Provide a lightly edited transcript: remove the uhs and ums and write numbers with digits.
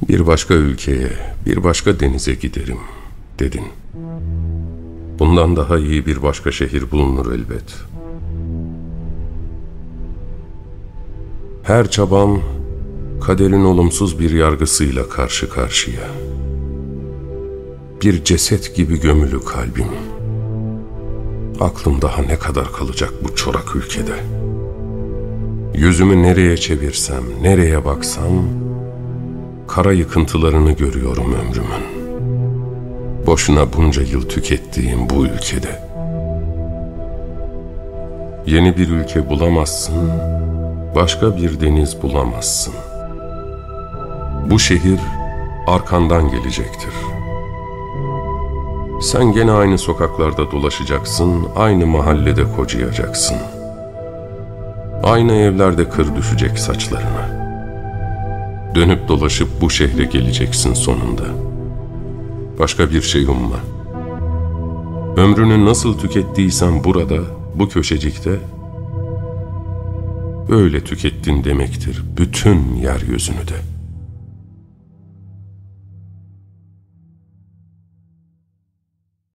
Bir başka ülkeye, bir başka denize giderim, dedin. Bundan daha iyi bir başka şehir bulunur elbet. Her çabam, kaderin olumsuz bir yargısıyla karşı karşıya. Bir ceset gibi gömülü kalbim. Aklım daha ne kadar kalacak bu çorak ülkede? Yüzümü nereye çevirsem, nereye baksam, kara yıkıntılarını görüyorum ömrümün. Boşuna bunca yıl tükettiğim bu ülkede. Yeni bir ülke bulamazsın, başka bir deniz bulamazsın. Bu şehir arkandan gelecektir. Sen gene aynı sokaklarda dolaşacaksın, aynı mahallede kocayacaksın. Aynı evlerde kır düşecek saçlarına. Dönüp dolaşıp bu şehre geleceksin sonunda. Başka bir şey umma. Ömrünü nasıl tükettiysen burada, bu köşecikte, öyle tükettin demektir bütün yeryüzünü de.